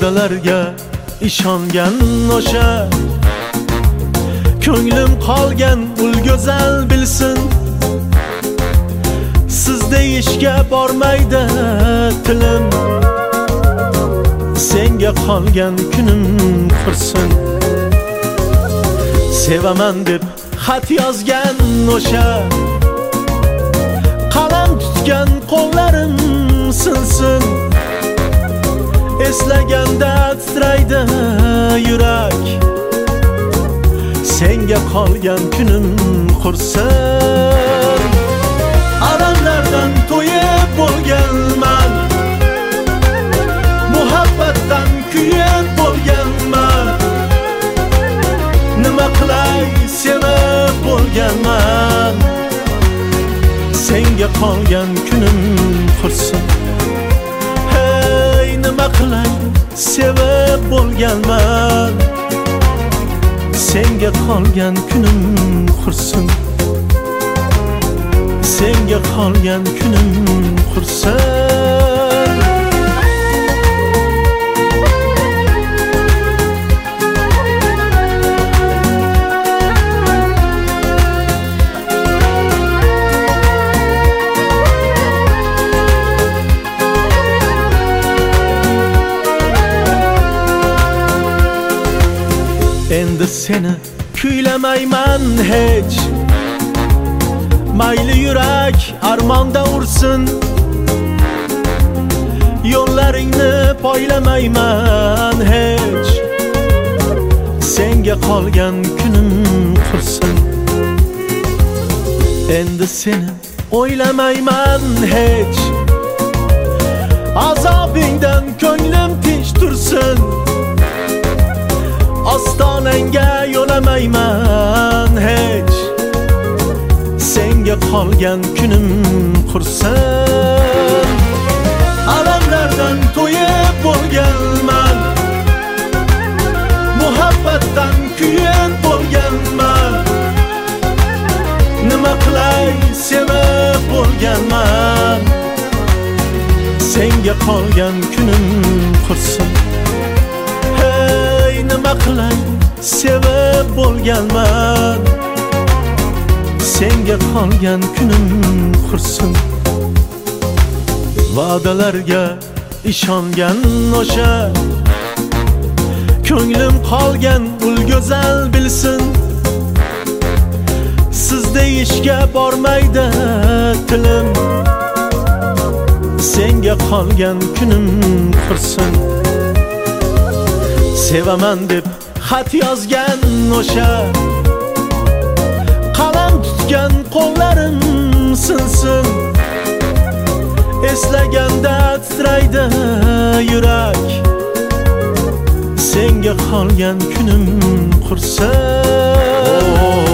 va'dalarga ishongan o'sha ko'nglim qolgan ul go'zal bilsin, siz deyishga bormaydi tilim, senga qolgan kunim qursin. Sevaman deb xat yozgan o'sha qalam tutgan qo'llarim sinsin, eslaganda titraydi yurak, senga qolgan kunim qursin. Alamlardan to'yib bo'lganman, muhabbatdan kuyib bo'lganman, nima qilay sevib bo'lganman, senga qolgan kunim qursin. Hey, nima qilay sevib bo'lganman, senga qolgan kunim qursin, senga qolgan kunim qursin. Endi seni kuylamayman hech, mayli yurak armonda ursin, yo'llaringni poylamayman hech, senga qolgan kunim qursin. Endi seni o'ylamayman hech, azobingdan ko'nglim tinch tursin, ostonangga yo'lamayman hech, senga qolgan kunim qursin. Alamlardan to'yib bo'lganman, muhabbatdan kuyib bo'lganman, nima qilay sevib bo'lganman, senga qolgan kunim qursin. Hey, nima qilay sevib bo'lganman, senga qolgan kunim qursin. Va'dalarga ishongan o'sha ko'nglim qolgan ul go'zal bilsin, siz deyishga bormaydi tilim, senga qolgan kunim qursin. Sevaman deb xat yozgan o'sha qalam tutgan qo'llarim sinsin, eslaganda titraydi yurak, senga qolgan kunim qursin.